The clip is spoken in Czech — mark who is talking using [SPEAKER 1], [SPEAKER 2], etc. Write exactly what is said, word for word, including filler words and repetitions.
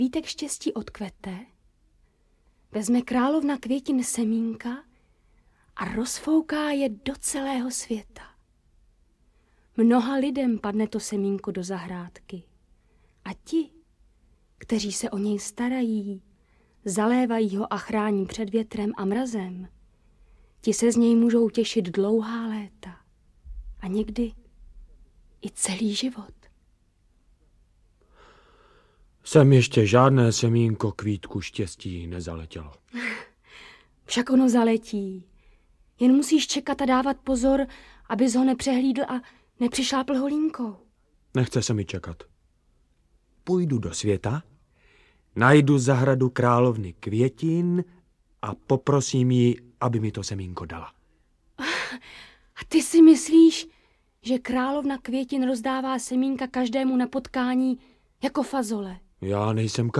[SPEAKER 1] Kvítek štěstí odkvete, vezme královna květin semínka a rozfouká je do celého světa. Mnoha lidem padne to semínko do zahrádky a ti, kteří se o něj starají, zalévají ho a chrání před větrem a mrazem, ti se z něj můžou těšit dlouhá léta a někdy i celý život.
[SPEAKER 2] Sem ještě žádné semínko kvítku štěstí nezaletělo.
[SPEAKER 1] Však ono zaletí. Jen musíš čekat a dávat pozor, abys ho nepřehlídl a nepřišlápl holínkou.
[SPEAKER 2] Nechce se mi čekat. Půjdu do světa, najdu zahradu královny květin a poprosím ji, aby mi to semínko dala.
[SPEAKER 1] A ty si myslíš, že královna květin rozdává semínka každému na potkání jako fazole?
[SPEAKER 2] Já nejsem